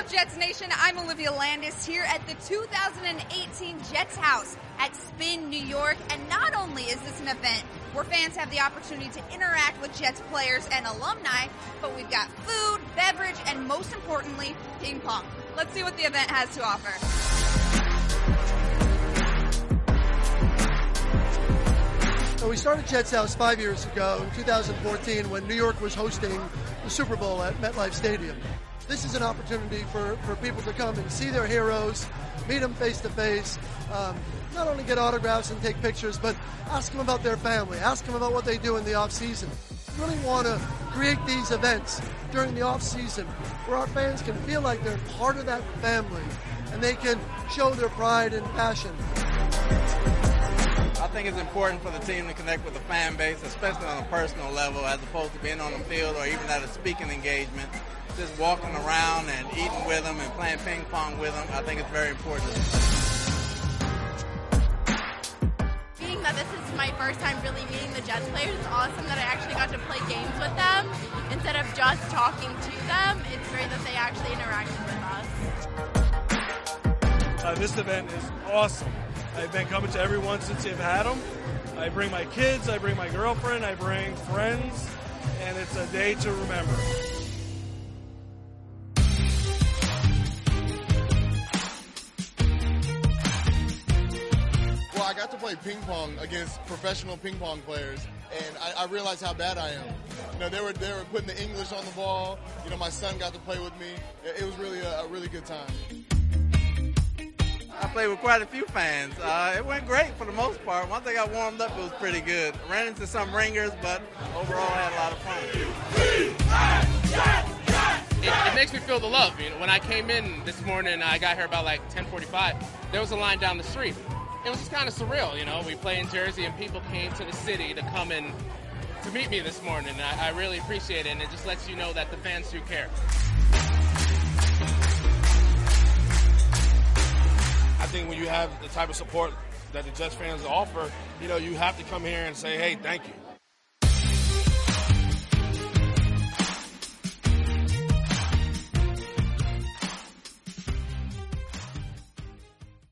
Jets Nation? I'm Olivia Landis here at the 2018 Jets House at Spin, New York. And not only is this an event where fans have the opportunity to interact with Jets players and alumni, but we've got food, beverage, and most importantly, ping pong. Let's see what the event has to offer. So we started Jets House 5 years ago in 2014 when New York was hosting the Super Bowl at MetLife Stadium. This is an opportunity for people to come and see their heroes, meet them face to face, not only get autographs and take pictures, but ask them about their family, ask them about what they do in the off season. We really want to create these events during the off season where our fans can feel like they're part of that family and they can show their pride and passion. I think it's important for the team to connect with the fan base, especially on a personal level, as opposed to being on the field or even at a speaking engagement. Just walking around and eating with them and playing ping pong with them, I think it's very important. Being that this is my first time really meeting the Jets players, it's awesome that I actually got to play games with them. Instead of just talking to them, it's great that they actually interacted with us. This event is awesome. I've been coming to everyone since they've had them. I bring my kids, I bring my girlfriend, I bring friends, and it's a day to remember. Well, I got to play ping pong against professional ping pong players, and I realized how bad I am. You know, they were putting the English on the ball. You know, my son got to play with me. It was really a really good time. I played with quite a few fans. It went great for the most part. Once I got warmed up, it was pretty good. Ran into some ringers, but overall I had a lot of fun. It makes me feel the love. You know, when I came in this morning, I got here about like 10:45. There was a line down the street. It was just kind of surreal, you know. We play in Jersey, and people came to the city to come and to meet me this morning. I really appreciate it, and it just lets you know that the fans do care. I think when you have the type of support that the Jets fans offer, you know, you have to come here and say, hey, thank you.